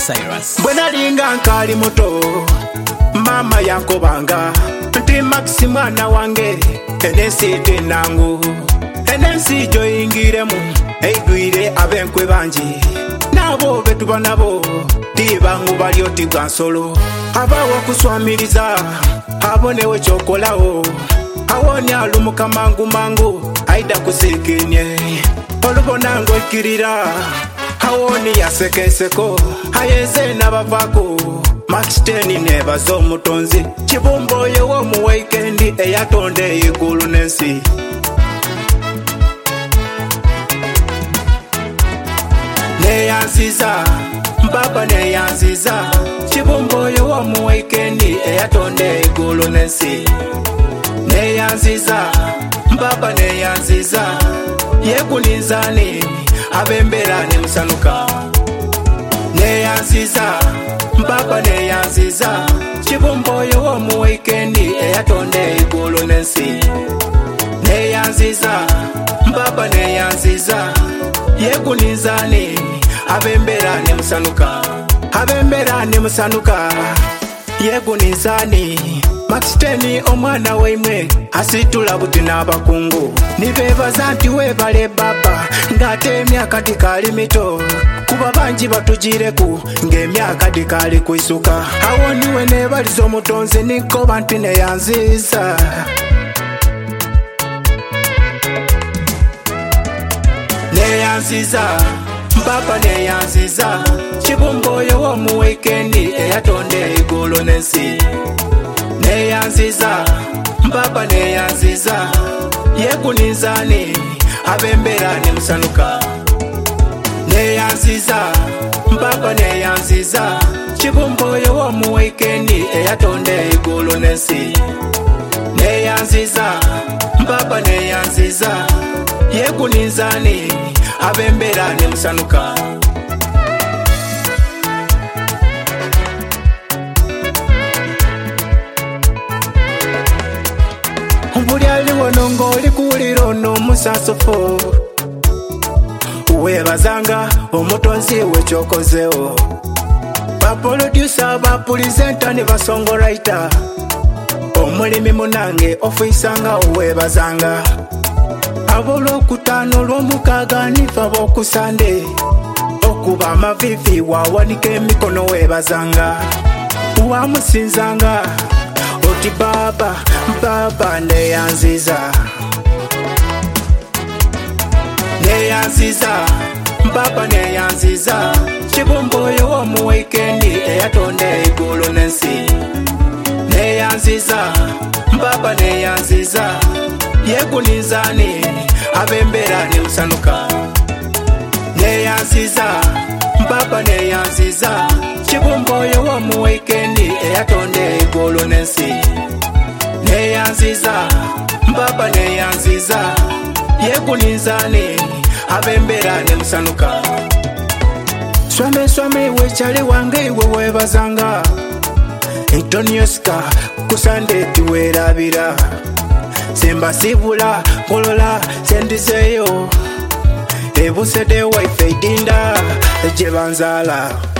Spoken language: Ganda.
Cyrus. Bwena linga nkali muto mama yankobanga nti Maxi mwana wange enensi tenangu enensi joyingiremu eigwire abenkwe banji nabo betuba nabo tibangu balyoti bwa nsolo abawo kuswamiriza abonewe kyokolawo awoni alumuka mangu aida kusekenye olubonango ikirira awoni yasekeseko ayeze nabavako Max 10 nebazo mutonzi Chibumbo yewo mu weekend eyatonde igulu nensi neyanziza mbaba neyanziza Chibumbo yewo mu weekend eyatonde igulu nensi neyanziza mbaba neyanziza yekuninzani abembera ne musanuka neyanziza mbaba neyanziza Chibumbo yewo mu weekend eyatonde igulu nensi neyanziza mbaba neyanziza yekuninzani abembera ne musanuka yekuninzani Max 10 omwana weimwe asitula buti n'abakungu nibebaza nti webale baba ngate emyaka tikali mito kuba banji batugireku ng'emyaka tikali kwisuka awoniwe nebaliza omutonzi nikoba nti neyanziza neyanziza mbaba neyanziza Chibumbo yewo mu weekend eyatonde igulu nensi neyanziza mbaba neyanziza yekuninzani abembera ne musanuka neyanziza mbaba neyanziza Chibumbo yewo mu weekend eyatonde igulu nensi neyanziza mbaba neyanziza yekuninzani abembera ne musanuka Buli aliwono ng'oli kuwulira ono musasofo webazanga omutonzi wekyokozewo baproducer bapulizenta ne basongolraita omulimi munange ofiisanga owebazanga abolwokutaano olw'omukaaga nifa b'okusande okuba amavivi wawanika emikono webazanga wamusinzanga oti baba neyanziza mbaba neyanziza Chibumbo yewo mu weekend eyatonde igulu nensi neyanziza mbaba neyanziza yekuninzani abembera ne musanuka neyanziza mbaba neyanziza Chibumbo yewo mu weekend eyatonde igulu nensi neyanziza mbaba neyanziza yekuninzani abembera ne musanuka swame wechale wange iwe webazanga Etonioska kusande tiwerabira semba sibula kolola sendiseyo ebusede wife idinda ejebanzala